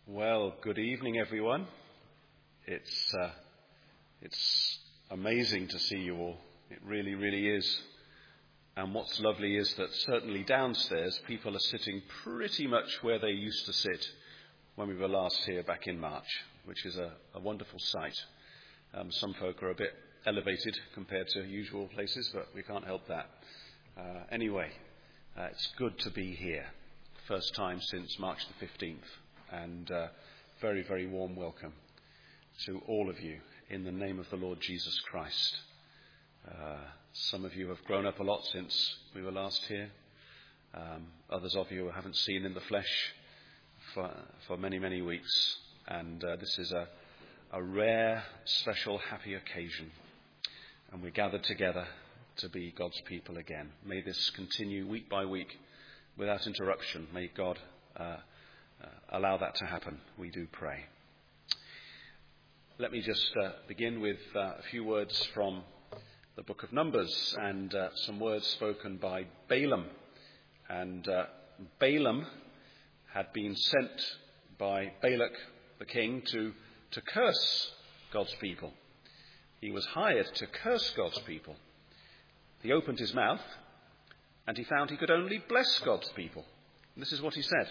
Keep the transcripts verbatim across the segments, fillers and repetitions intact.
Well, good evening, everyone. It's uh, it's amazing to see you all. It really, really is. And what's lovely is that certainly downstairs, people are sitting pretty much where they used to sit when we were last here back in March, which is a, a wonderful sight. Um, some folk are a bit elevated compared to usual places, but we can't help that. Uh, anyway, uh, it's good to be here. First time since March the fifteenth. And uh, very, very warm welcome to all of you in the name of the Lord Jesus Christ. Uh, some of you have grown up a lot since we were last here. Um, others of you haven't seen in the flesh for, for many, many weeks. And uh, this is a, a rare, special, happy occasion. And we're gathered together to be God's people again. May this continue week by week without interruption. May God Uh, Uh, allow that to happen, we do pray. Let me just uh, begin with uh, a few words from the book of Numbers and uh, some words spoken by Balaam. And uh, Balaam had been sent by Balak the king to, to curse God's people. He was hired to curse God's people. He opened his mouth and he found he could only bless God's people. And this is what he said.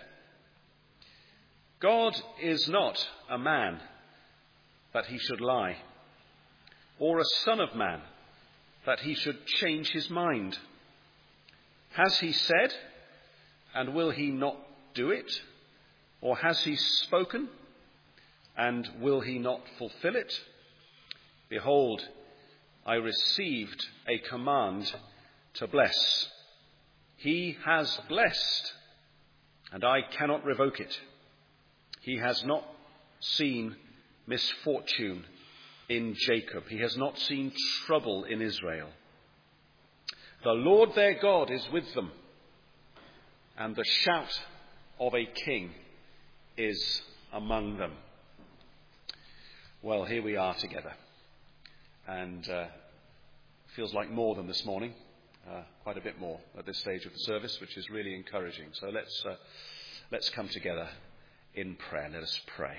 God is not a man that he should lie, or a son of man that he should change his mind. Has he said, and will he not do it? Or has he spoken, and will he not fulfill it? Behold, I received a command to bless. He has blessed, and I cannot revoke it. He has not seen misfortune in Jacob. He has not seen trouble in Israel. The Lord their God is with them, and the shout of a king is among them. Well, here we are together, and uh, feels like more than this morning, uh, quite a bit more at this stage of the service, which is really encouraging. So let's uh, let's come together in prayer. Let us pray.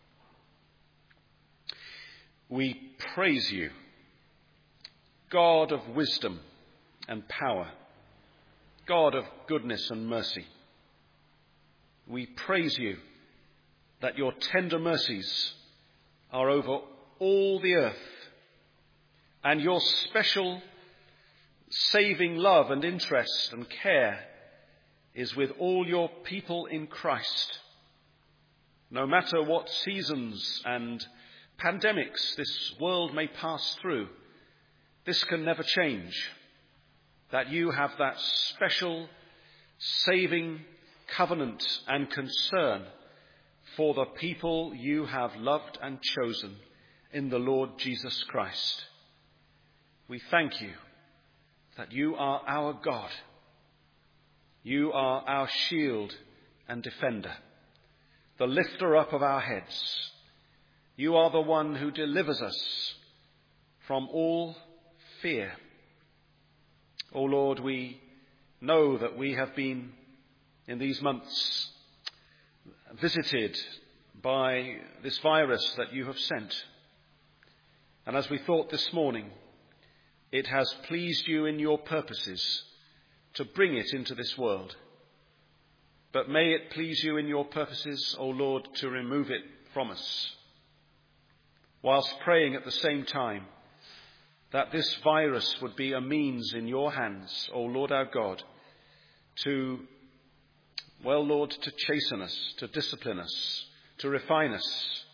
We praise you, God of wisdom and power, God of goodness and mercy. We praise you that your tender mercies are over all the earth, and your special saving love and interest and care is with all your people in Christ. No matter what seasons and pandemics this world may pass through, this can never change, that you have that special saving covenant and concern for the people you have loved and chosen in the Lord Jesus Christ. We thank you that you are our God. You are our shield and defender, the lifter up of our heads. You are the one who delivers us from all fear. O Lord, we know that we have been in these months visited by this virus that you have sent. And as we thought this morning, it has pleased you in your purposes to bring it into this world. But may it please you in your purposes, O Lord, to remove it from us, whilst praying at the same time that this virus would be a means in your hands, O Lord our God, to, well, Lord, to chasten us, to discipline us, to refine us,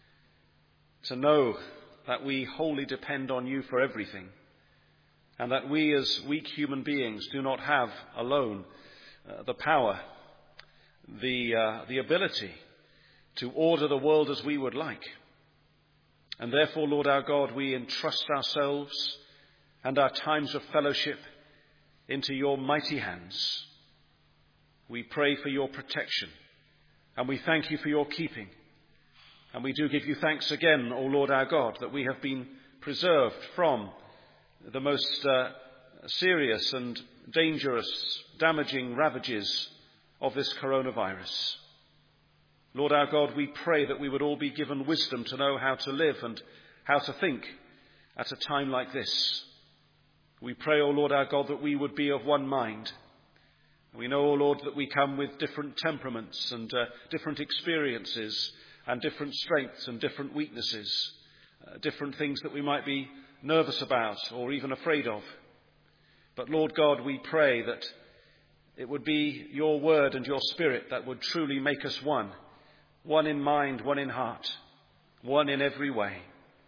to know that we wholly depend on you for everything, and that we as weak human beings do not have alone uh, the power, the uh, the ability to order the world as we would like. And therefore, Lord our God, we entrust ourselves and our times of fellowship into your mighty hands. We pray for your protection, and we thank you for your keeping. And we do give you thanks again, O Lord our God, that we have been preserved from the most uh, serious and dangerous, damaging ravages of this coronavirus. Lord our God, we pray that we would all be given wisdom to know how to live and how to think at a time like this. We pray, O Lord our God, that we would be of one mind. We know, O Lord, that we come with different temperaments and uh, different experiences and different strengths and different weaknesses, uh, different things that we might be nervous about or even afraid of. But Lord God, we pray that it would be your word and your spirit that would truly make us one, one in mind, one in heart, one in every way.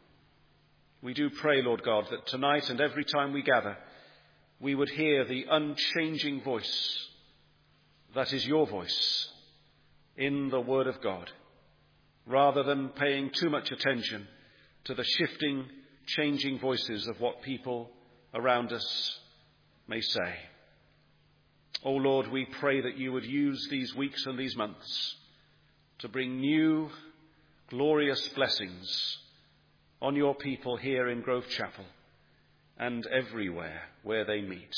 We do pray, Lord God, that tonight and every time we gather, we would hear the unchanging voice that is your voice in the Word of God, rather than paying too much attention to the shifting, changing voices of what people around us may say. Oh Lord, we pray that you would use these weeks and these months to bring new, glorious blessings on your people here in Grove Chapel and everywhere where they meet.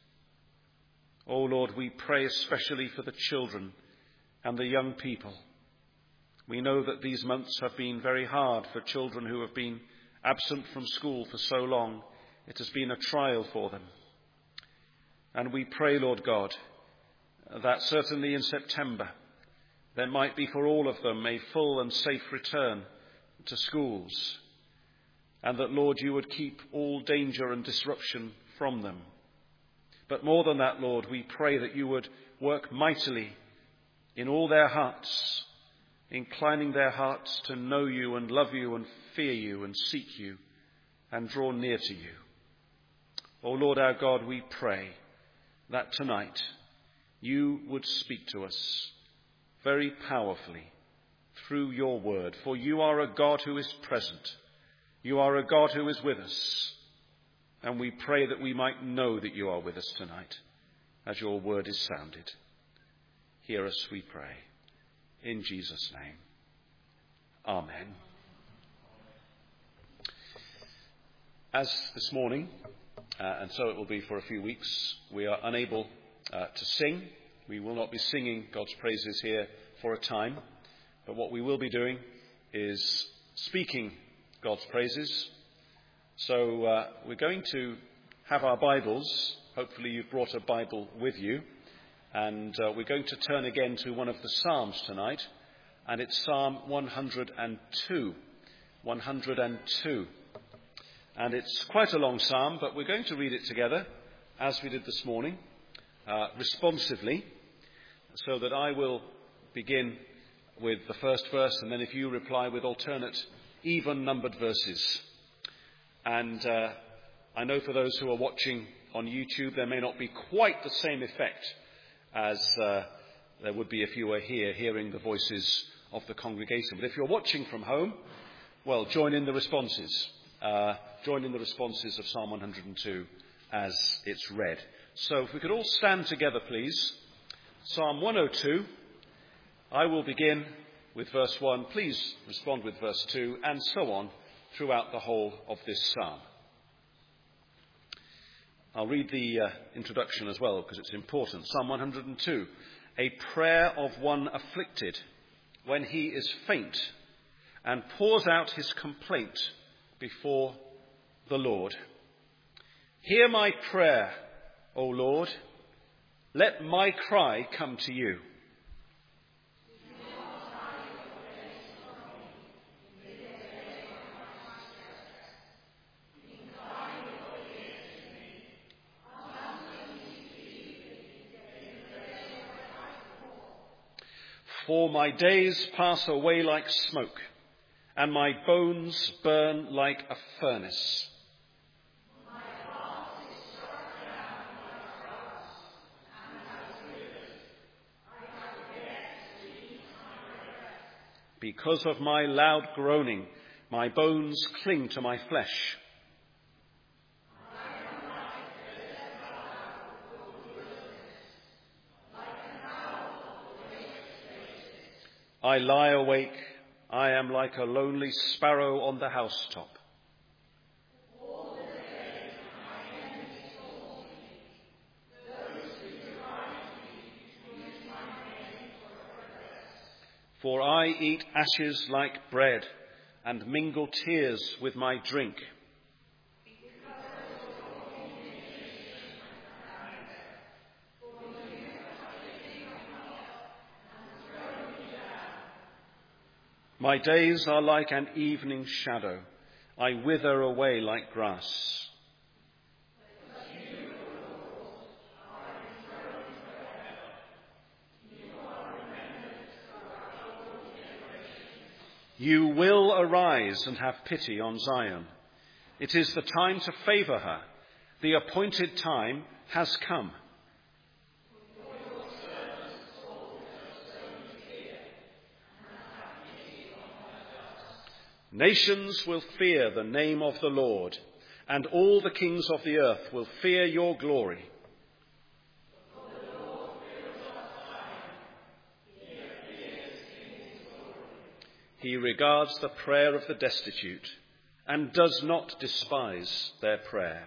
Oh Lord, we pray especially for the children and the young people. We know that these months have been very hard for children who have been absent from school for so long. It has been a trial for them. And we pray, Lord God, that certainly in September there might be for all of them a full and safe return to schools, and that, Lord, you would keep all danger and disruption from them. But more than that, Lord, we pray that you would work mightily in all their hearts, inclining their hearts to know you and love you and fear you and seek you and draw near to you. O Lord our God, we pray that tonight you would speak to us very powerfully through your word, for you are a God who is present. You are a God who is with us, and we pray that we might know that you are with us tonight as your word is sounded. Hear us, we pray. In Jesus' name. Amen. As this morning, uh, and so it will be for a few weeks, we are unable uh, to sing. We will not be singing God's praises here for a time, but what we will be doing is speaking God's praises. So uh, we're going to have our Bibles. Hopefully you've brought a Bible with you. And uh, we're going to turn again to one of the Psalms tonight. And it's Psalm one hundred two. one hundred two. And it's quite a long psalm, but we're going to read it together, as we did this morning, uh, responsively, so that I will begin with the first verse, and then if you reply with alternate even-numbered verses. And uh, I know for those who are watching on YouTube, there may not be quite the same effect as uh, there would be if you were here hearing the voices of the congregation. But if you're watching from home, well, join in the responses. Uh, join in the responses of Psalm one hundred two as it's read. So if we could all stand together, please. Psalm one oh two. I will begin with verse one. Please respond with verse two, and so on throughout the whole of this psalm. I'll read the uh, introduction as well, because it's important. Psalm one hundred two. A prayer of one afflicted when he is faint and pours out his complaint before the Lord. Hear my prayer, O Lord. Let my cry come to you. For my days pass away like smoke, and my bones burn like a furnace. My heart is struck down like frost, and has withered. I have yet to eat my bread. Because of my loud groaning, my bones cling to my flesh. I lie awake, I am like a lonely sparrow on the housetop. All the day my enemies taunt me. Those who deride me use my name for a rest. For I eat ashes like bread and mingle tears with my drink. My days are like an evening shadow. I wither away like grass. You will arise and have pity on Zion. It is the time to favour her. The appointed time has come. Nations will fear the name of the Lord, and all the kings of the earth will fear your glory. He regards the prayer of the destitute and does not despise their prayer.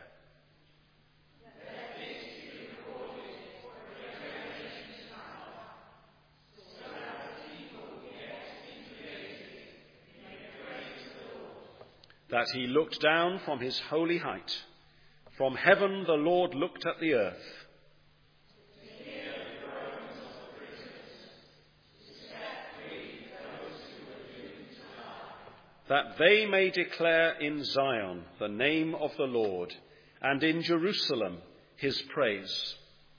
That he looked down from his holy height. From heaven the Lord looked at the earth. That they may declare in Zion the name of the Lord, and in Jerusalem his praise.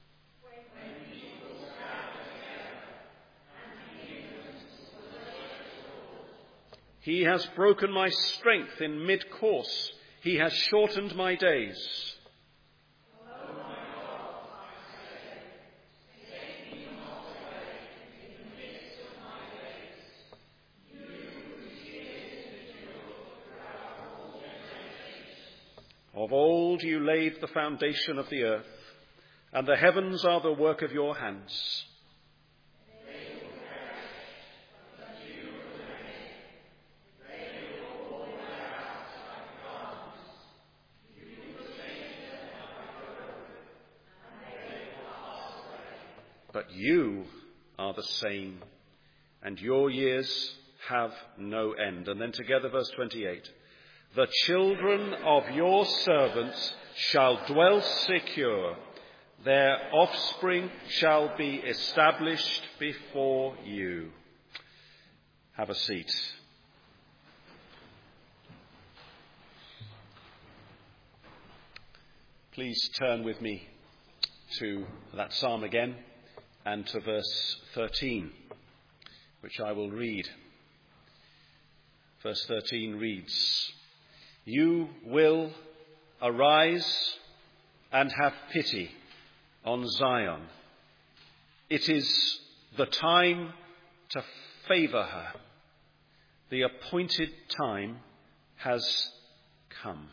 He has broken my strength in mid-course. He has shortened my days. Of old you laid the foundation of the earth, and the heavens are the work of your hands. But you are the same, and your years have no end. And then together, verse twenty-eight. The children of your servants shall dwell secure. Their offspring shall be established before you. Have a seat. Please turn with me to that psalm again and to verse thirteen, which I will read. Verse thirteen reads, You will arise and have pity on Zion. It is the time to favour her. The appointed time has come.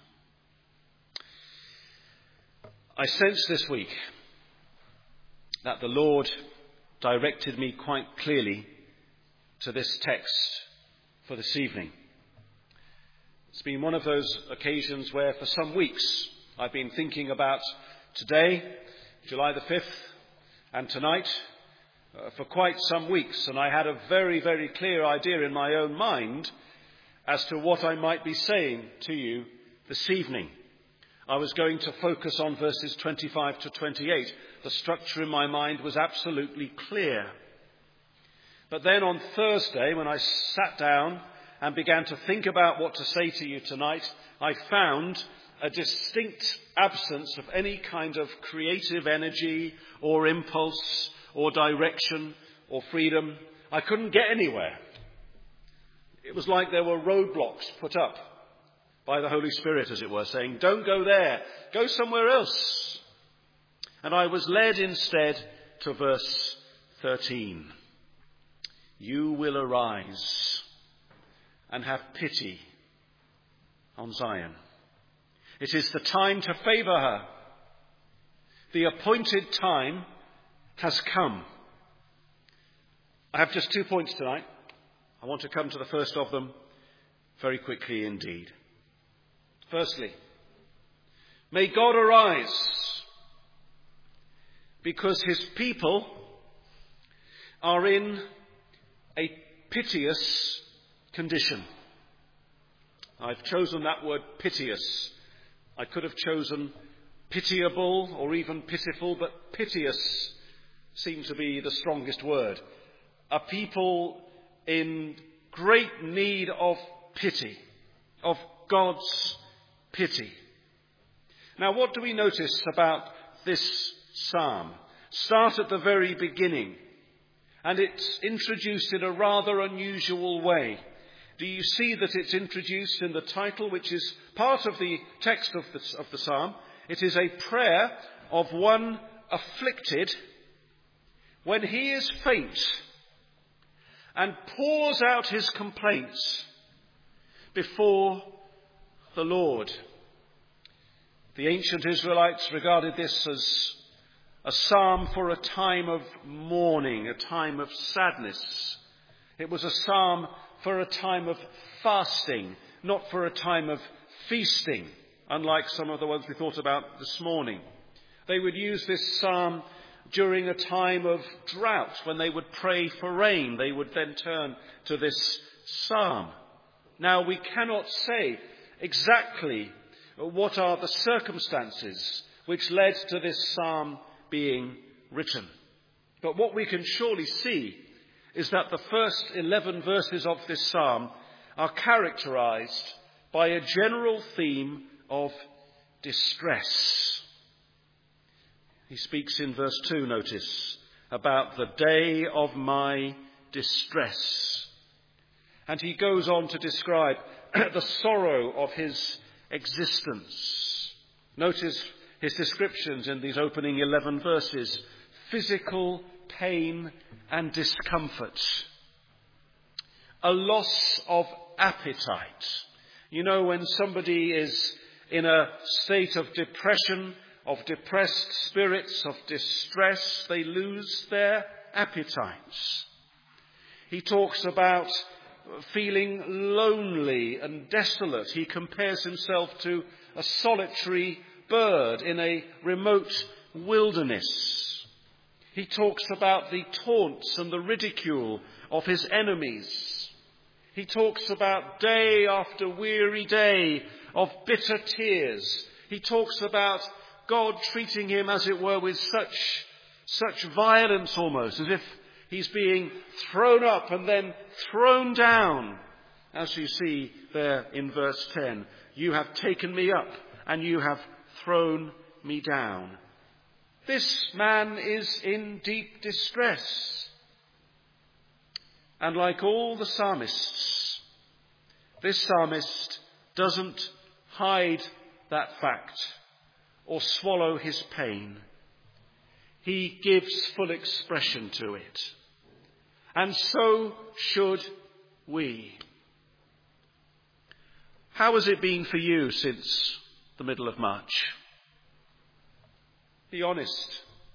I sense this week that the Lord directed me quite clearly to this text for this evening. It's been one of those occasions where for some weeks I've been thinking about today, July the fifth, and tonight uh, for quite some weeks, and I had a very, very clear idea in my own mind as to what I might be saying to you this evening. I was going to focus on verses twenty-five to twenty-eight. The structure in my mind was absolutely clear. But then on Thursday, when I sat down and began to think about what to say to you tonight, I found a distinct absence of any kind of creative energy or impulse or direction or freedom. I couldn't get anywhere. It was like there were roadblocks put up by the Holy Spirit, as it were, saying, don't go there, go somewhere else. And I was led instead to verse thirteen. You will arise and have pity on Zion. It is the time to favour her. The appointed time has come. I have just two points tonight. I want to come to the first of them very quickly indeed. Firstly, may God arise because his people are in a piteous condition. I've chosen that word piteous. I could have chosen pitiable or even pitiful, but piteous seems to be the strongest word. A people in great need of pity, of God's pity. Now, what do we notice about this psalm? Start at the very beginning, and it's introduced in a rather unusual way. Do you see that it's introduced in the title, which is part of the text of the, of the psalm? It is a prayer of one afflicted when he is faint and pours out his complaints before the Lord. The ancient Israelites regarded this as a psalm for a time of mourning, a time of sadness. It was a psalm for a time of fasting, not for a time of feasting, unlike some of the ones we thought about this morning. They would use this psalm during a time of drought, when they would pray for rain. They would then turn to this psalm. Now, we cannot say exactly what are the circumstances which led to this psalm being written. But what we can surely see is that the first eleven verses of this psalm are characterized by a general theme of distress. He speaks in verse two, notice, about the day of my distress. And he goes on to describe the sorrow of his existence. Notice his descriptions in these opening eleven verses: physical pain and discomfort, a loss of appetite. You know, when somebody is in a state of depression, of depressed spirits, of distress, they lose their appetites. He talks about feeling lonely and desolate. He compares himself to a solitary bird in a remote wilderness. He talks about the taunts and the ridicule of his enemies. He talks about day after weary day of bitter tears. He talks about God treating him, as it were, with such, such violence almost, as if he's being thrown up and then thrown down. As you see there in verse ten, you have taken me up and you have thrown me down. This man is in deep distress. And like all the psalmists, this psalmist doesn't hide that fact or swallow his pain. He gives full expression to it. And so should we. How has it been for you since the middle of March? Be honest.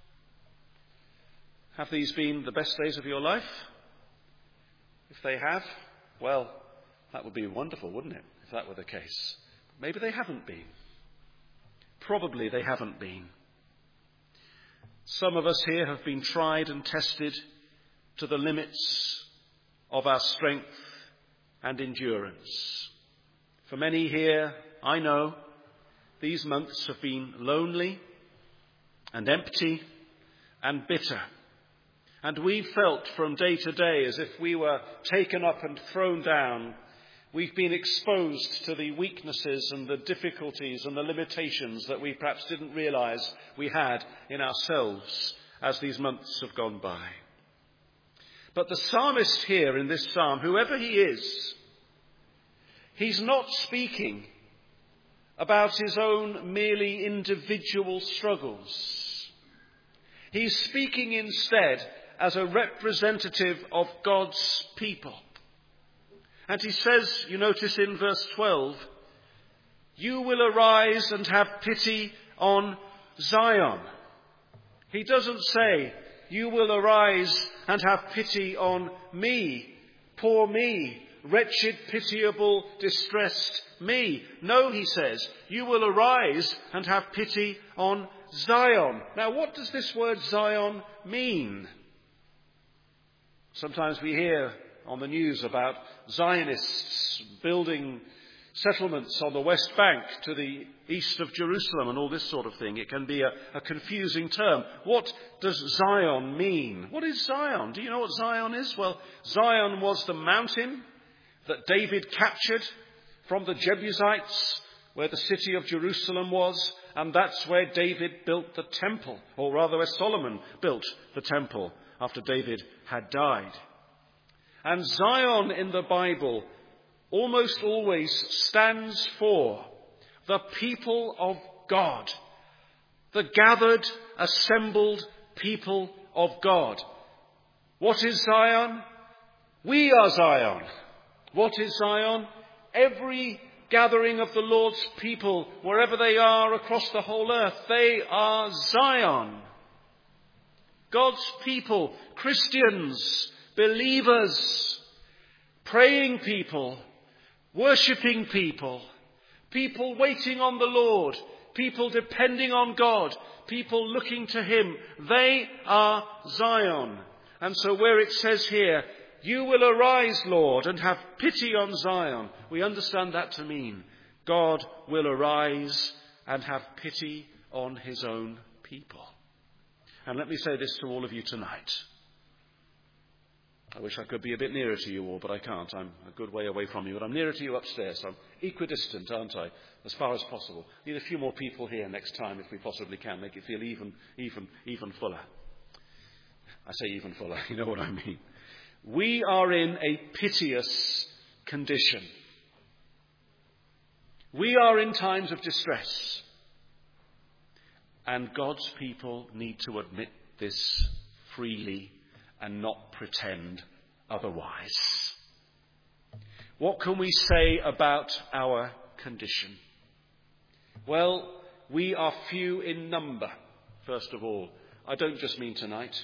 Have these been the best days of your life? If they have, well, that would be wonderful, wouldn't it, if that were the case? Maybe they haven't been. Probably they haven't been. Some of us here have been tried and tested to the limits of our strength and endurance. For many here, I know, these months have been lonely and empty and bitter. And we've felt from day to day as if we were taken up and thrown down. We've been exposed to the weaknesses and the difficulties and the limitations that we perhaps didn't realize we had in ourselves as these months have gone by. But the psalmist here in this psalm, whoever he is, he's not speaking about his own merely individual struggles. He's speaking instead as a representative of God's people. And he says, you notice in verse twelve, you will arise and have pity on Zion. He doesn't say, you will arise and have pity on me, poor me, wretched, pitiable, distressed me. No, he says, you will arise and have pity on Zion. Now, what does this word Zion mean? Sometimes we hear on the news about Zionists building settlements on the West Bank to the east of Jerusalem and all this sort of thing. It can be a, a confusing term. What does Zion mean? What is Zion? Do you know what Zion is? Well, Zion was the mountain that David captured from the Jebusites, where the city of Jerusalem was, and that's where David built the temple, or rather where Solomon built the temple after David had died. And Zion in the Bible almost always stands for the people of God, the gathered, assembled people of God. What is Zion? We are Zion. What is Zion? Every gathering of the Lord's people, wherever they are across the whole earth, they are Zion. God's people, Christians, believers, praying people, worshipping people, people waiting on the Lord, people depending on God, people looking to Him. They are Zion. And so where it says here, you will arise, Lord, and have pity on Zion, we understand that to mean God will arise and have pity on His own people. And let me say this to all of you tonight. I wish I could be a bit nearer to you all, but I can't. I'm a good way away from you, but I'm nearer to you upstairs. I'm equidistant, aren't I, as far as possible. Need a few more people here next time if we possibly can, make it feel even, even, even fuller. I say even fuller, you know what I mean. We are in a piteous condition. We are in times of distress. And God's people need to admit this freely and not pretend otherwise. What can we say about our condition? Well, we are few in number, first of all. I don't just mean tonight.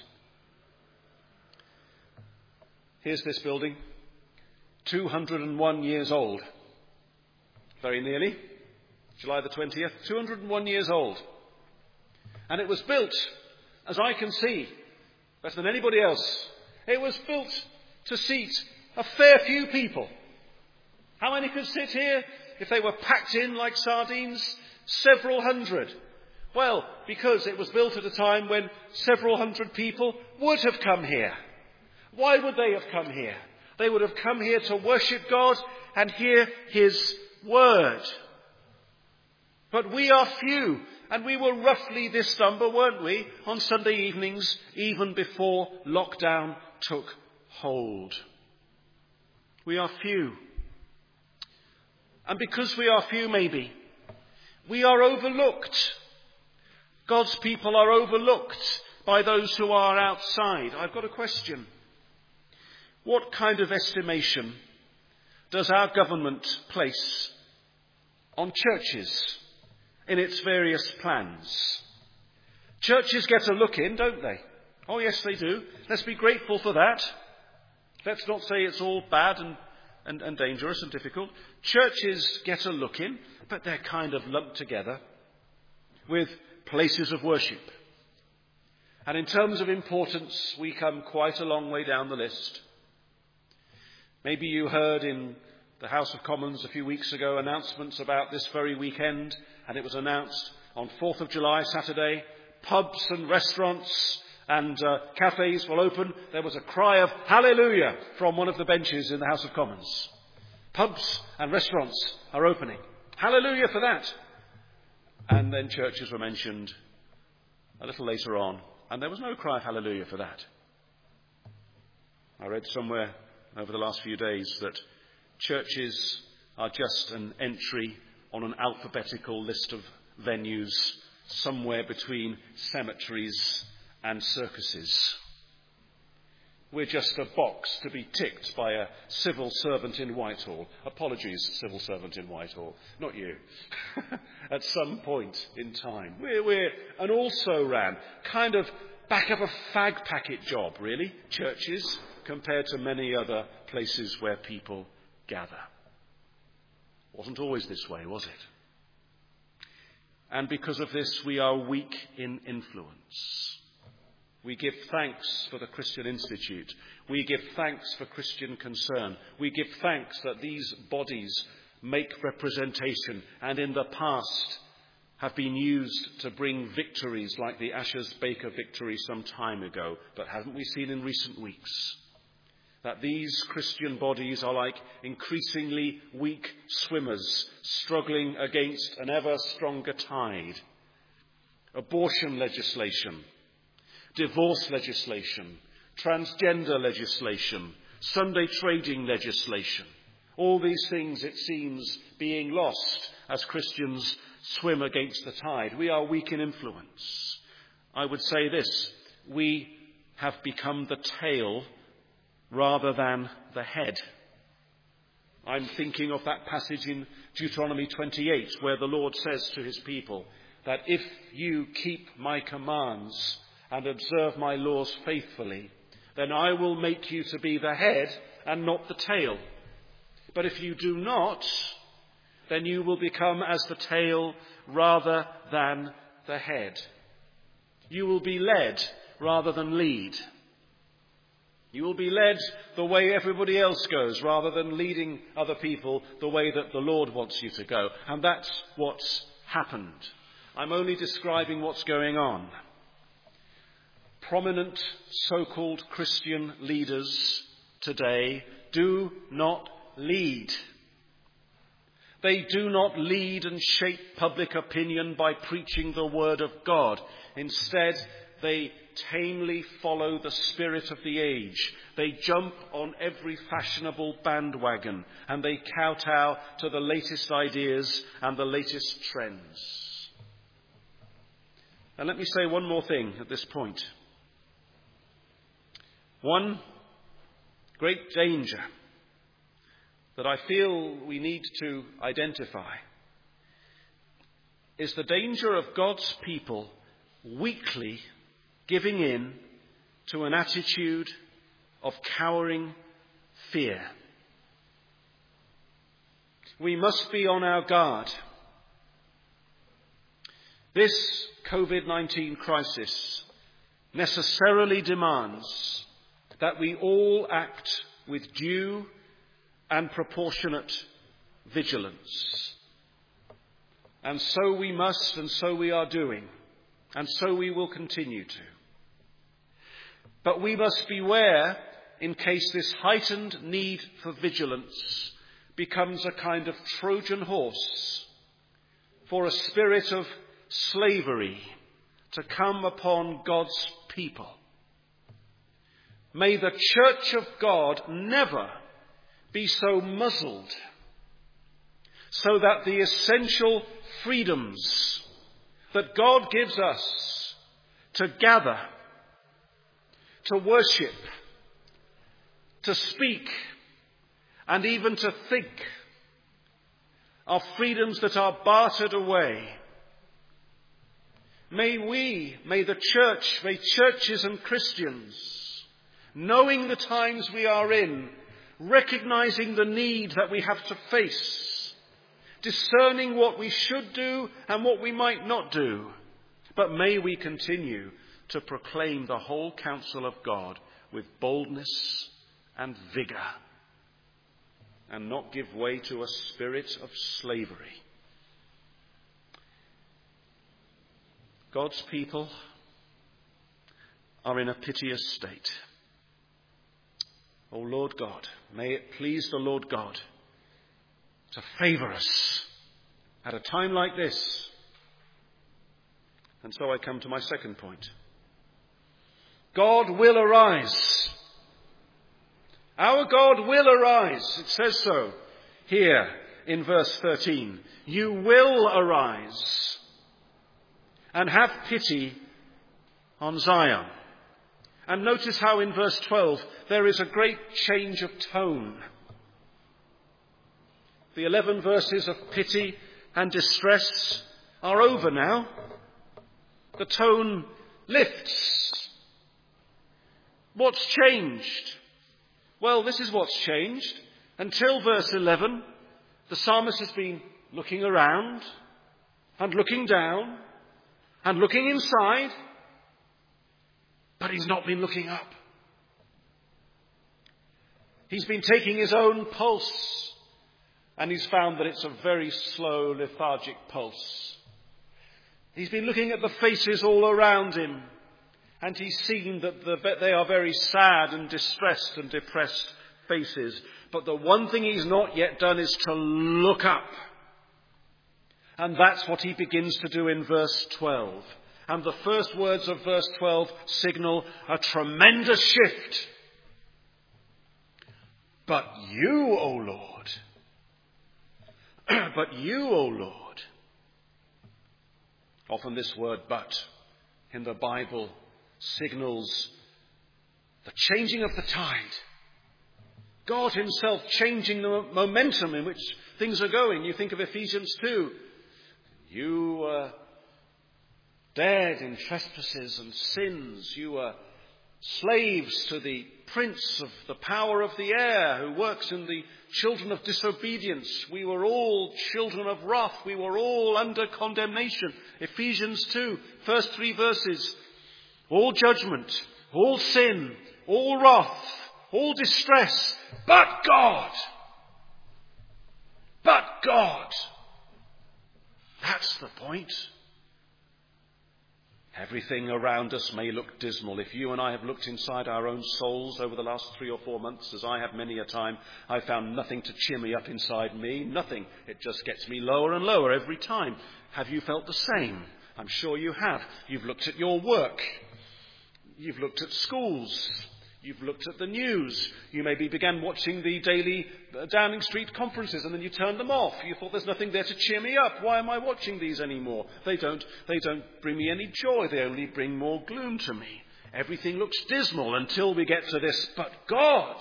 Here's this building, two hundred and one years old. Very nearly, July the twentieth, two hundred and one years old. And it was built, as I can see, better than anybody else, it was built to seat a fair few people. How many could sit here if they were packed in like sardines? Several hundred. Well, because it was built at a time when several hundred people would have come here. Why would they have come here? They would have come here to worship God and hear His word. But we are few, and we were roughly this number, weren't we, on Sunday evenings, even before lockdown took hold. We are few. And because we are few, maybe, we are overlooked. God's people are overlooked by those who are outside. I've got a question. What kind of estimation does our government place on churches in its various plans? Churches get a look in, don't they? Oh yes, they do. Let's be grateful for that. Let's not say it's all bad and, and, and dangerous and difficult. Churches get a look in, but they're kind of lumped together with places of worship. And in terms of importance, we come quite a long way down the list. Maybe you heard in the House of Commons a few weeks ago announcements about this very weekend, and it was announced on fourth of July, Saturday, pubs and restaurants and uh, cafes will open. There was a cry of hallelujah from one of the benches in the House of Commons. Pubs and restaurants are opening. Hallelujah for that. And then churches were mentioned a little later on, and there was no cry of hallelujah for that. I read somewhere over the last few days that churches are just an entry on an alphabetical list of venues somewhere between cemeteries and circuses. We're just a box to be ticked by a civil servant in Whitehall. Apologies, civil servant in Whitehall. Not you. At some point in time. We're, we're an also-ran, kind of back of a fag packet job, really, churches, compared to many other places where people gather. Wasn't always this way, was it? And because of this, we are weak in influence. We give thanks for the Christian Institute. We give thanks for Christian Concern. We give thanks that these bodies make representation and in the past have been used to bring victories like the Ashers-Baker victory some time ago. But haven't we seen in recent weeks that these Christian bodies are like increasingly weak swimmers struggling against an ever stronger tide? Abortion legislation, divorce legislation, transgender legislation, Sunday trading legislation. All these things, it seems, being lost as Christians swim against the tide. We are weak in influence. I would say this: we have become the tail rather than the head. I'm thinking of that passage in Deuteronomy twenty-eight where the Lord says to his people that if you keep my commands and observe my laws faithfully, then I will make you to be the head and not the tail. But if you do not, then you will become as the tail rather than the head. You will be led rather than lead. You will be led the way everybody else goes rather than leading other people the way that the Lord wants you to go. And that's what's happened. I'm only describing what's going on. Prominent so-called Christian leaders today do not lead. They do not lead and shape public opinion by preaching the word of God. Instead, they tamely follow the spirit of the age. They jump on every fashionable bandwagon and they kowtow to the latest ideas and the latest trends. And let me say one more thing at this point. One great danger that I feel we need to identify is the danger of God's people weakly giving in to an attitude of cowering fear. We must be on our guard. This covid nineteen crisis necessarily demands that we all act with due and proportionate vigilance. And so we must, and so we are doing, and so we will continue to. But we must beware in case this heightened need for vigilance becomes a kind of Trojan horse for a spirit of slavery to come upon God's people. May the Church of God never be so muzzled so that the essential freedoms that God gives us to gather, to worship, to speak, and even to think are freedoms that are bartered away. May we, may the church, may churches and Christians, knowing the times we are in, recognizing the need that we have to face, discerning what we should do and what we might not do, but may we continue to proclaim the whole counsel of God with boldness and vigor and not give way to a spirit of slavery. God's people are in a piteous state. O Lord God, may it please the Lord God to favour us at a time like this. And so I come to my second point. God will arise. Our God will arise. It says so here in verse thirteen. You will arise and have pity on Zion. And notice how in verse twelve there is a great change of tone. The eleven verses of pity and distress are over now. The tone lifts. What's changed? Well, this is what's changed. Until verse eleven, the psalmist has been looking around and looking down and looking inside. But he's not been looking up. He's been taking his own pulse, and he's found that it's a very slow, lethargic pulse. He's been looking at the faces all around him, and he's seen that the, they are very sad and distressed and depressed faces. But the one thing he's not yet done is to look up. And that's what he begins to do in verse twelve. And the first words of verse twelve signal a tremendous shift. But you, O Lord, but you, O Lord. Often this word but in the Bible signals the changing of the tide. God himself changing the momentum in which things are going. You think of Ephesians two. You were dead in trespasses and sins. You were slaves to the prince of the power of the air who works in the children of disobedience. We were all children of wrath. We were all under condemnation. Ephesians two, first three verses. All judgment, all sin, all wrath, all distress, but God. But God. That's the point. Everything around us may look dismal. If you and I have looked inside our own souls over the last three or four months, as I have many a time, I found nothing to cheer me up inside me. Nothing. It just gets me lower and lower every time. Have you felt the same? I'm sure you have. You've looked at your work. You've looked at schools. You've looked at the news. You maybe began watching the daily Downing Street conferences and then you turned them off. You thought there's nothing there to cheer me up. Why am I watching these anymore? They don't, they don't bring me any joy. They only bring more gloom to me. Everything looks dismal until we get to this, but God.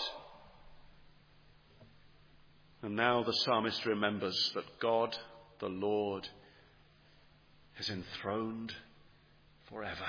And now the psalmist remembers that God, the Lord, is enthroned forever.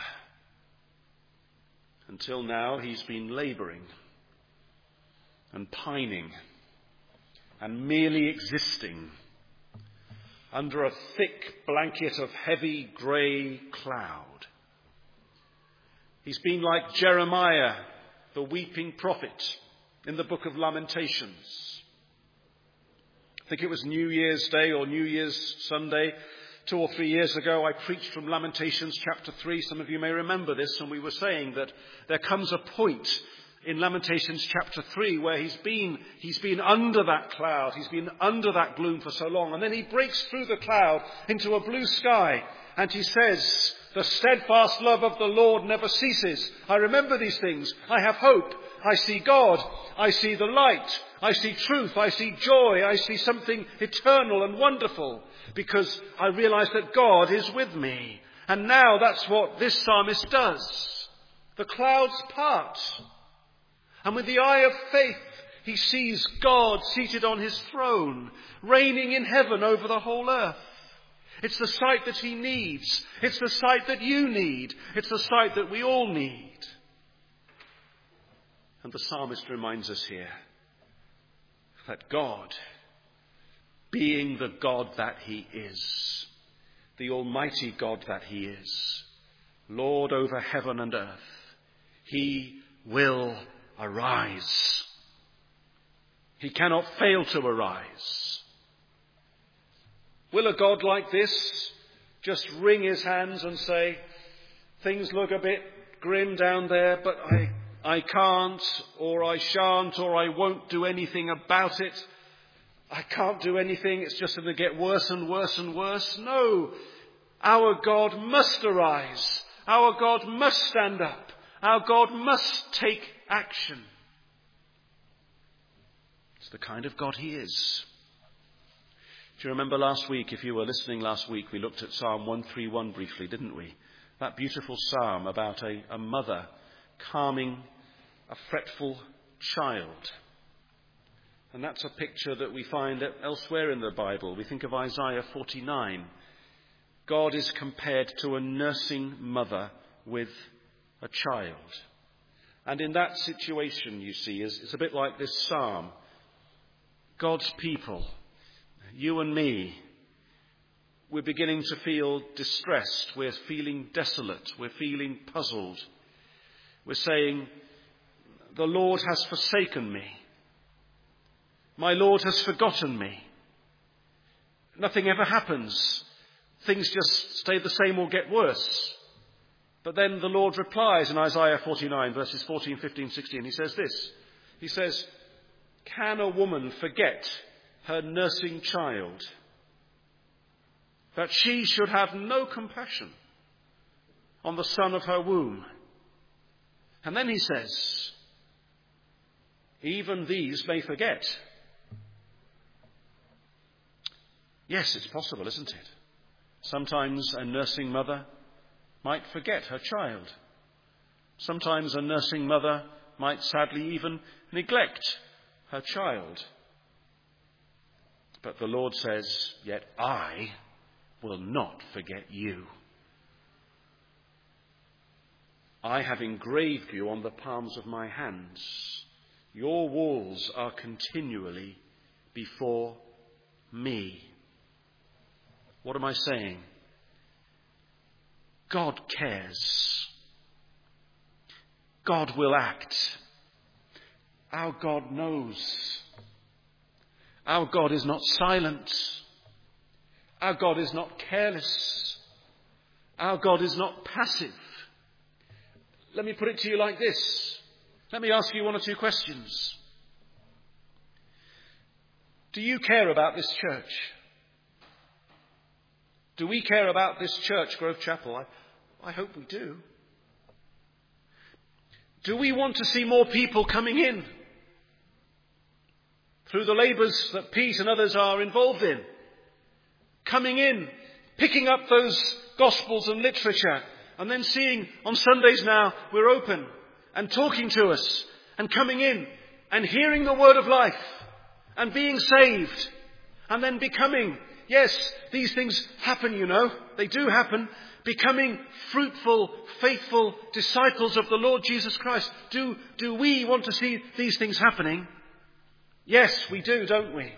Until now, he's been labouring and pining and merely existing under a thick blanket of heavy grey cloud. He's been like Jeremiah, the weeping prophet, in the book of Lamentations. I think it was New Year's Day or New Year's Sunday. Two or three years ago, I preached from Lamentations chapter three. Some of you may remember this, and we were saying that there comes a point in Lamentations chapter three where he's been, he's been under that cloud. He's been under that gloom for so long. And then he breaks through the cloud into a blue sky. And he says, the steadfast love of the Lord never ceases. I remember these things. I have hope. I see God. I see the light. I see truth. I see joy. I see something eternal and wonderful. Because I realize that God is with me. And now that's what this psalmist does. The clouds part. And with the eye of faith, he sees God seated on his throne, reigning in heaven over the whole earth. It's the sight that he needs. It's the sight that you need. It's the sight that we all need. And the psalmist reminds us here that God, being the God that he is, the almighty God that he is, Lord over heaven and earth, he will arise. He cannot fail to arise. Will a God like this just wring his hands and say, things look a bit grim down there, but I, I can't, or I shan't, or I won't do anything about it. I can't do anything. It's just going to get worse and worse and worse. No, our God must arise. Our God must stand up. Our God must take action. It's the kind of God he is. Do you remember last week, if you were listening last week, we looked at Psalm one thirty-one briefly, didn't we? That beautiful psalm about a, a mother calming a fretful child. And that's a picture that we find elsewhere in the Bible. We think of Isaiah forty-nine. God is compared to a nursing mother with a child. And in that situation, you see, is it's a bit like this psalm. God's people, you and me, we're beginning to feel distressed. We're feeling desolate. We're feeling puzzled. We're saying, the Lord has forsaken me. My Lord has forgotten me. Nothing ever happens. Things just stay the same or get worse. But then the Lord replies in Isaiah forty-nine, verses fourteen, fifteen, sixteen. He says this. He says, can a woman forget her nursing child, that she should have no compassion on the son of her womb? And then he says, even these may forget. Yes, it's possible, isn't it? Sometimes a nursing mother might forget her child. Sometimes a nursing mother might sadly even neglect her child. But the Lord says, yet I will not forget you. I have engraved you on the palms of my hands. Your walls are continually before me. What am I saying? God cares. God will act. Our God knows. Our God is not silent. Our God is not careless. Our God is not passive. Let me put it to you like this. Let me ask you one or two questions. Do you care about this church? Do we care about this church, Grove Chapel? I, I hope we do. Do we want to see more people coming in through the labours that Pete and others are involved in? Coming in, picking up those Gospels and literature, and then seeing on Sundays now we're open and talking to us and coming in and hearing the word of life and being saved and then becoming, yes, these things happen, you know, they do happen, becoming fruitful, faithful disciples of the Lord Jesus Christ. Do, do we want to see these things happening? Yes, we do, don't we?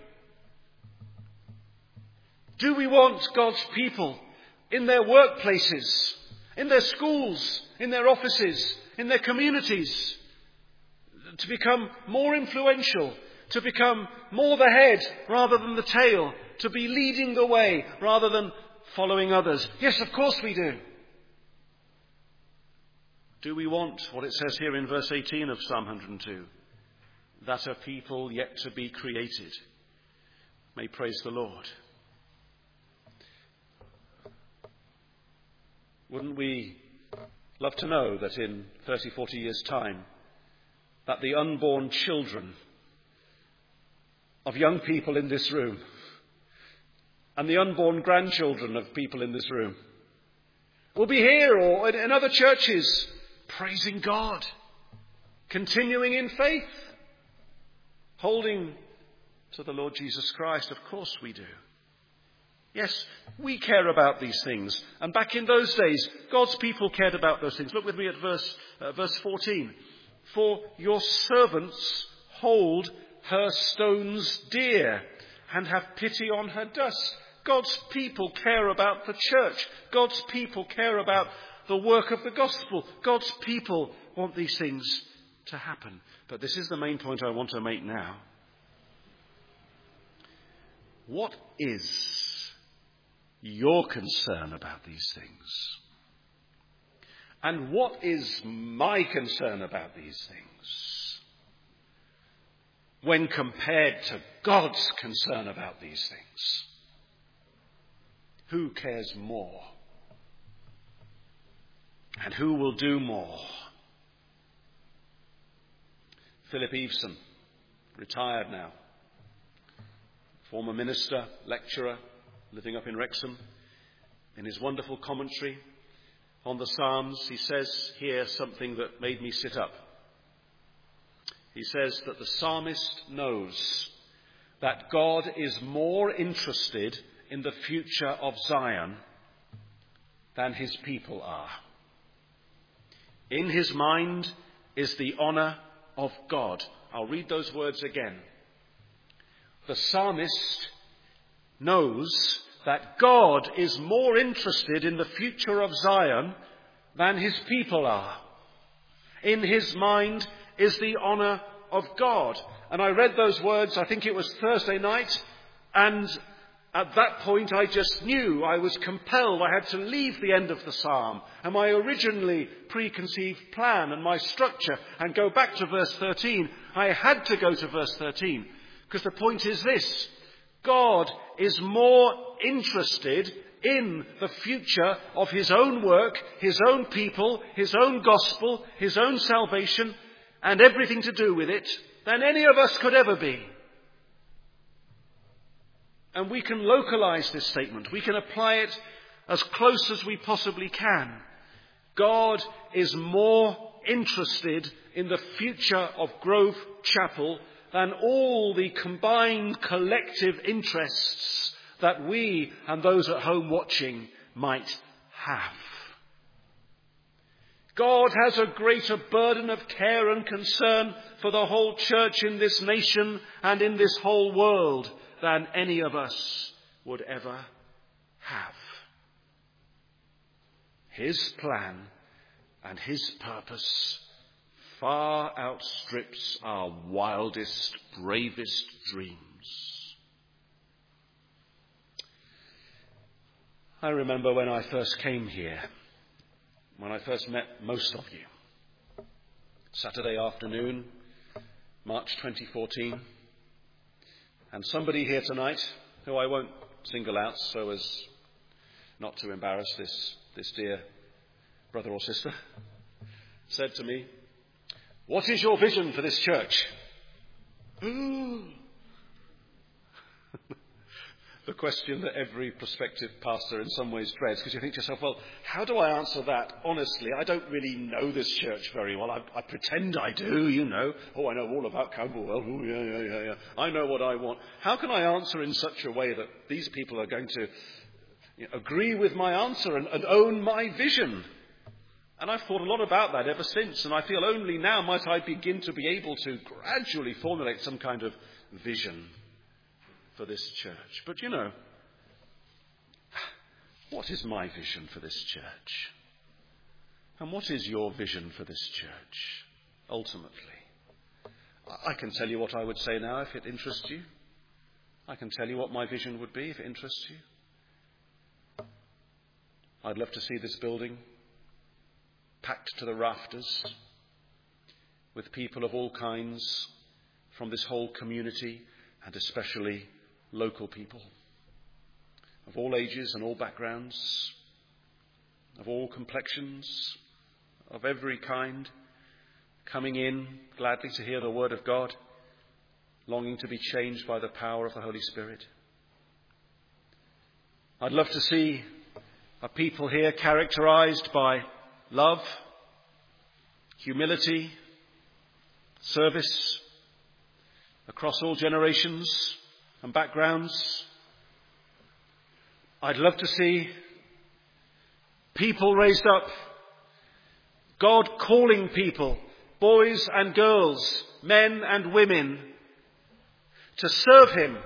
Do we want God's people in their workplaces, in their schools, in their offices, in their communities, to become more influential, to become more the head rather than the tail, to be leading the way rather than following others? Yes, of course we do. Do we want what it says here in verse eighteen of Psalm one hundred two? That a people yet to be created may praise the Lord. Wouldn't we love to know that in thirty, forty years' time, that the unborn children of young people in this room and the unborn grandchildren of people in this room will be here or in other churches praising God, continuing in faith, holding to the Lord Jesus Christ? Of course we do. Yes, we care about these things. And back in those days, God's people cared about those things. Look with me at verse, uh, verse fourteen. For your servants hold her stones dear and have pity on her dust. God's people care about the church. God's people care about the work of the gospel. God's people want these things to happen. But this is the main point I want to make now. What is your concern about these things? And what is my concern about these things when compared to God's concern about these things? Who cares more? And who will do more? Philip Eveson, retired now, former minister, lecturer, living up in Wrexham, in his wonderful commentary on the Psalms, he says here something that made me sit up. He says that the psalmist knows that God is more interested in the future of Zion than his people are. In his mind is the honour of God. I'll read those words again. The psalmist knows that God is more interested in the future of Zion than his people are. In his mind is the honour of God. And I read those words, I think it was Thursday night, and at that point I just knew, I was compelled, I had to leave the end of the psalm and my originally preconceived plan and my structure and go back to verse thirteen. I had to go to verse thirteen because the point is this: God is more interested in the future of his own work, his own people, his own gospel, his own salvation, and everything to do with it, than any of us could ever be. And we can localize this statement. We can apply it as close as we possibly can. God is more interested in the future of Grove Chapel than all the combined collective interests that we and those at home watching might have. God has a greater burden of care and concern for the whole church in this nation and in this whole world than any of us would ever have. His plan and his purpose far outstrips our wildest, bravest dreams. I remember when I first came here, when I first met most of you. Saturday afternoon, March twenty fourteen. And somebody here tonight, who I won't single out so as not to embarrass this, this dear brother or sister, said to me, "What is your vision for this church?" Ooh. The question that every prospective pastor in some ways dreads, because you think to yourself, well, how do I answer that? Honestly, I don't really know this church very well. I, I pretend I do, you know. Oh, I know all about Camberwell. Oh, yeah, yeah, yeah, yeah. I know what I want. How can I answer in such a way that these people are going to you know, agree with my answer and, and own my vision? And I've thought a lot about that ever since, and I feel only now might I begin to be able to gradually formulate some kind of vision for this church. But you know, what is my vision for this church? And what is your vision for this church, ultimately? I can tell you what I would say now if it interests you. I can tell you what my vision would be if it interests you. I'd love to see this building packed to the rafters with people of all kinds from this whole community, and especially local people of all ages and all backgrounds, of all complexions, of every kind, coming in gladly to hear the word of God, longing to be changed by the power of the Holy Spirit. I'd love to see a people here characterized by love, humility, service across all generations and backgrounds. I'd love to see people raised up, God calling people, boys and girls, men and women, to serve him.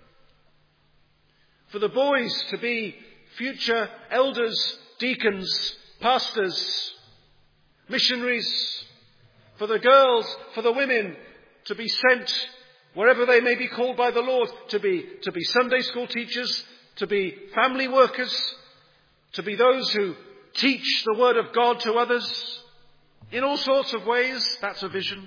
For the boys to be future elders, deacons, pastors, missionaries. For the girls, for the women to be sent wherever they may be called by the Lord, to be, to be Sunday school teachers, to be family workers, to be those who teach the word of God to others in all sorts of ways. That's a vision.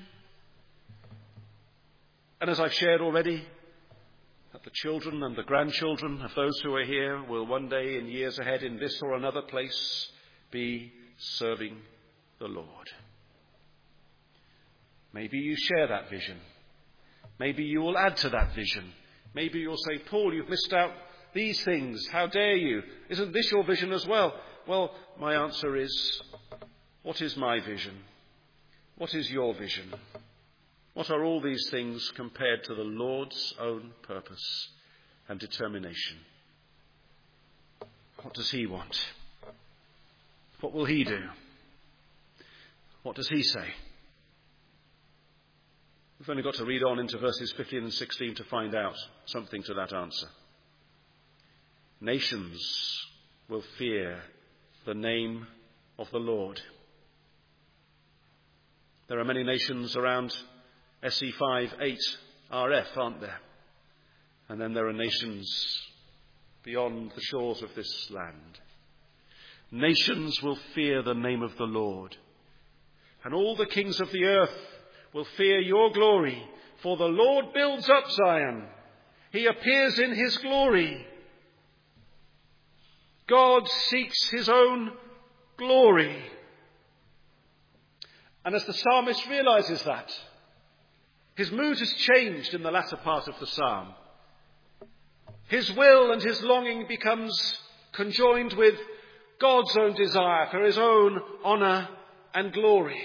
And as I've shared already, that the children and the grandchildren of those who are here will one day in years ahead in this or another place be serving the Lord. Maybe you share that vision. Maybe you will add to that vision. Maybe you'll say, Paul, you've missed out these things. How dare you? Isn't this your vision as well? Well, my answer is, what is my vision? What is your vision? What are all these things compared to the Lord's own purpose and determination? What does he want? What will he do? What does he say? We've only got to read on into verses fifteen and sixteen to find out something to that answer. Nations will fear the name of the Lord. There are many nations around S E five eight R F, aren't there? And then there are nations beyond the shores of this land. Nations will fear the name of the Lord, and all the kings of the earth will fear your glory. For the Lord builds up Zion. He appears in his glory. God seeks his own glory. And as the psalmist realizes that, his mood has changed in the latter part of the psalm. His will and his longing becomes conjoined with God's own desire for his own honour and glory.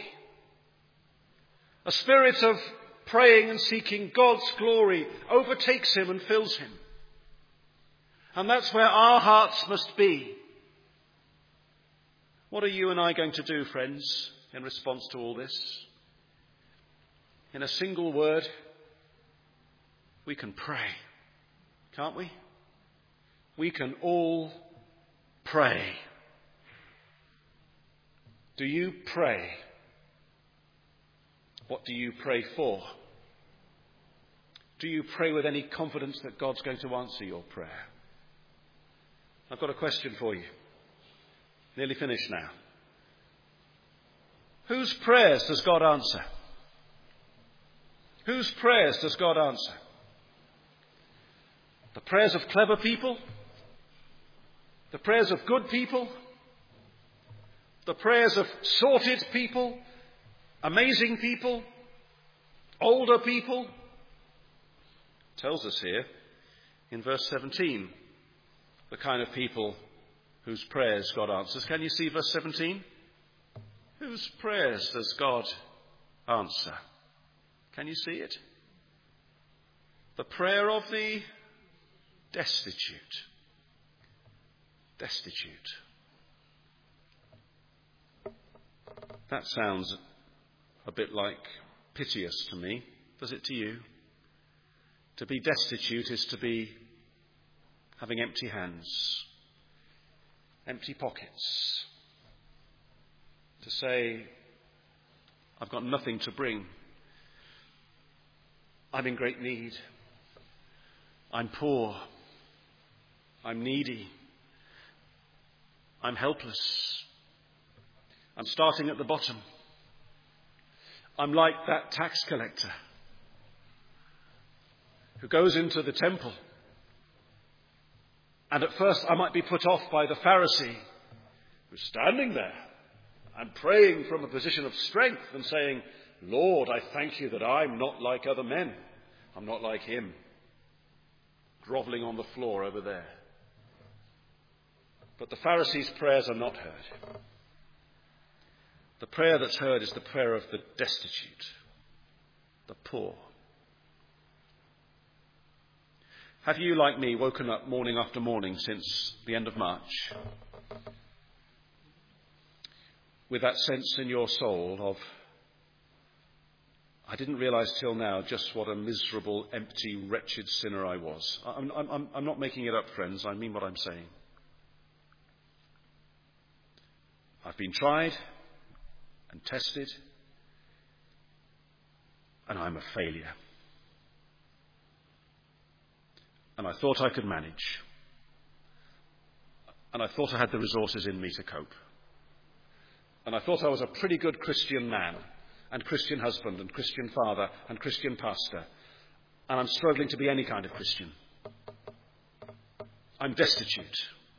A spirit of praying and seeking God's glory overtakes him and fills him. And that's where our hearts must be. What are you and I going to do, friends, in response to all this? In a single word, we can pray, can't we? We can all pray. Do you pray? What do you pray for? Do you pray with any confidence that God's going to answer your prayer? I've got a question for you. Nearly finished now. Whose prayers does God answer? Whose prayers does God answer? The prayers of clever people? The prayers of good people? The prayers of sorted people? Amazing people? Older people? It tells us here in verse seventeen the kind of people whose prayers God answers. Can you see verse seventeen? Whose prayers does God answer? Can you see it? The prayer of the destitute. Destitute. That sounds a bit like piteous to me. Does it to you? To be destitute is to be having empty hands, empty pockets. To say, I've got nothing to bring. I'm in great need. I'm poor. I'm needy. I'm helpless. I'm starting at the bottom. I'm like that tax collector who goes into the temple. And at first I might be put off by the Pharisee who's standing there and praying from a position of strength and saying, Lord, I thank you that I'm not like other men. I'm not like him, grovelling on the floor over there. But the Pharisee's prayers are not heard. The prayer that's heard is the prayer of the destitute, the poor. Have you, like me, woken up morning after morning since the end of March with that sense in your soul of, I didn't realise till now just what a miserable, empty, wretched sinner I was. I'm, I'm, I'm not making it up, friends. I mean what I'm saying. I've been tried and tested, and I'm a failure. And I thought I could manage. And I thought I had the resources in me to cope. And I thought I was a pretty good Christian man, and Christian husband, and Christian father, and Christian pastor. And I'm struggling to be any kind of Christian. I'm destitute.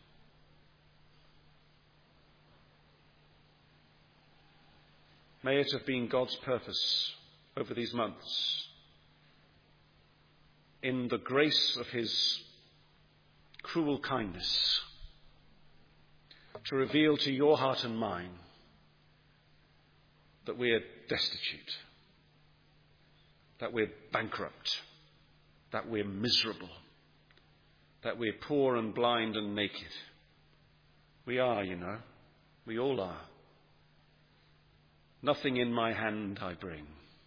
May it have been God's purpose over these months, in the grace of his cruel kindness, to reveal to your heart and mine that we're destitute, that we're bankrupt, that we're miserable, that we're poor and blind and naked. We are, you know. We all are. Nothing in my hand I bring.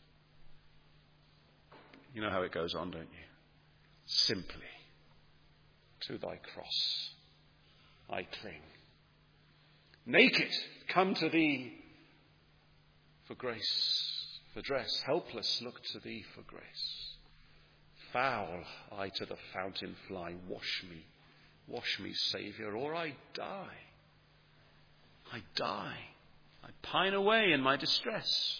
You know how it goes on, don't you? Simply to thy cross I cling. Naked, come to thee for grace. for dress. Helpless, look to thee for grace. Foul, I to the fountain fly. Wash me, wash me, Saviour, or I die. I die. I pine away in my distress.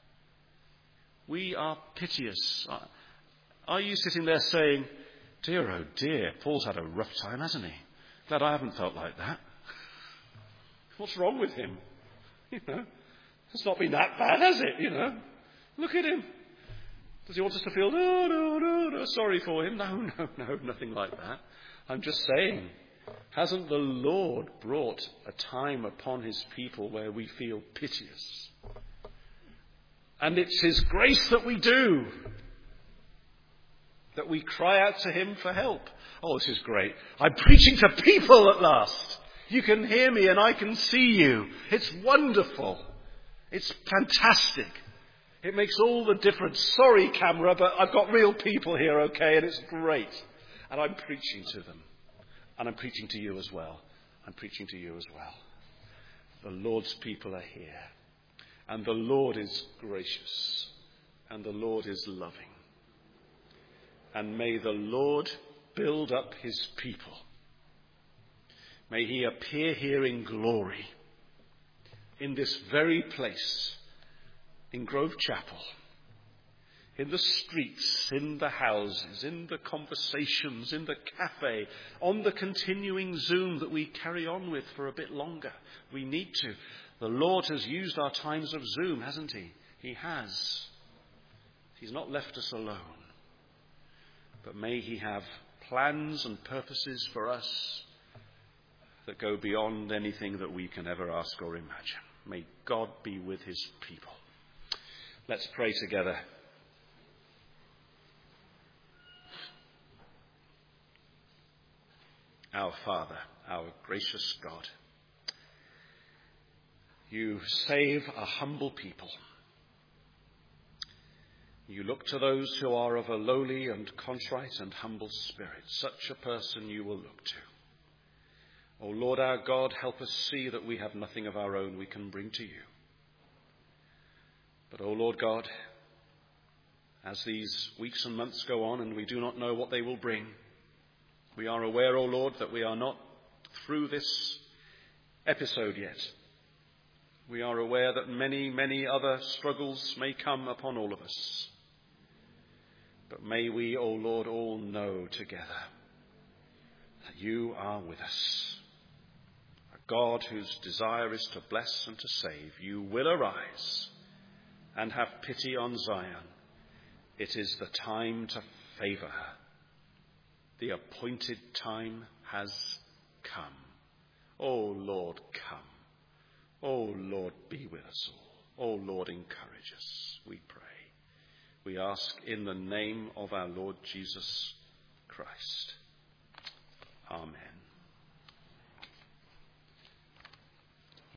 We are piteous. Are you sitting there saying, dear, oh dear, Paul's had a rough time, hasn't he? Glad I haven't felt like that. What's wrong with him? You know, it's not been that bad, has it? You know, look at him. Does he want us to feel, no, no, no, no, sorry for him? No, no, no, nothing like that. I'm just saying, hasn't the Lord brought a time upon his people where we feel piteous? And it's his grace that we do, that we cry out to him for help. Oh, this is great. I'm preaching to people at last. You can hear me and I can see you. It's wonderful. It's fantastic. It makes all the difference. Sorry, camera, but I've got real people here, okay, and it's great. And I'm preaching to them. And I'm preaching to you as well. I'm preaching to you as well. The Lord's people are here. And the Lord is gracious. And the Lord is loving. And may the Lord build up his people. May he appear here in glory. In this very place. In Grove Chapel. In the streets, in the houses, in the conversations, in the cafe, on the continuing Zoom that we carry on with for a bit longer. We need to. The Lord has used our times of Zoom, hasn't he? He has. He's not left us alone. But may he have plans and purposes for us that go beyond anything that we can ever ask or imagine. May God be with his people. Let's pray together. Our Father, our gracious God, you save a humble people. You look to those who are of a lowly and contrite and humble spirit. Such a person you will look to. O Lord our God, help us see that we have nothing of our own we can bring to you. But, O Lord God, as these weeks and months go on and we do not know what they will bring, we are aware, O Lord, that we are not through this episode yet. We are aware that many, many other struggles may come upon all of us. But may we, O Lord, all know together that you are with us. A God whose desire is to bless and to save. You will arise and have pity on Zion. It is the time to favour her. The appointed time has come. O Lord, come. O Lord, be with us all. O Lord, encourage us, we pray. We ask in the name of our Lord Jesus Christ.